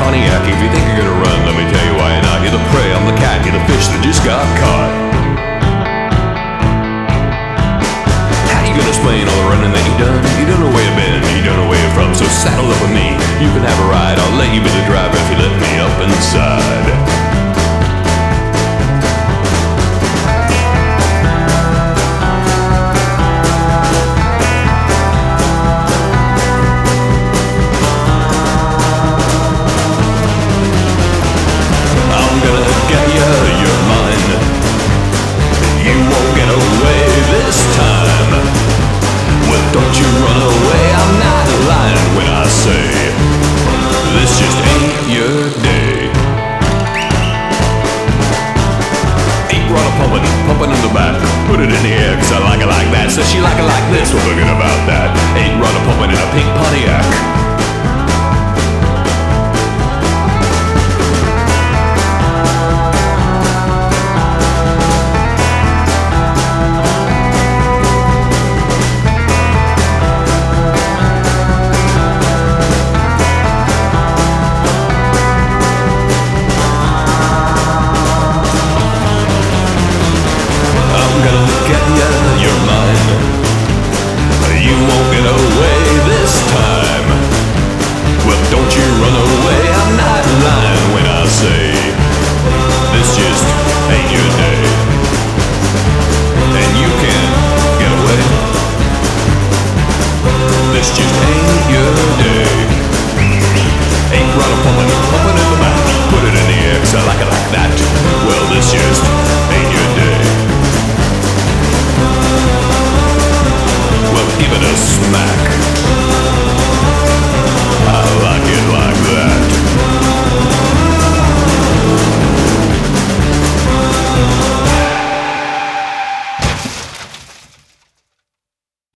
Pontiac. If you think you're gonna run, let me tell you why you're not. You're the prey, I'm the cat, you're the fish that just got caught. How you gonna explain all the running that you've done? You don't know where you've been, you don't know where you're from. So saddle up with me, you can have a ride. I'll let you be the driver if you let me up inside. Don't you run away, I'm not lying when I say this just ain't your day. Ain't run a pumping in the back. Put it in the air, cause I like it like that. Says she like it like this, we're looking about that. Ain't run a pumping in a pink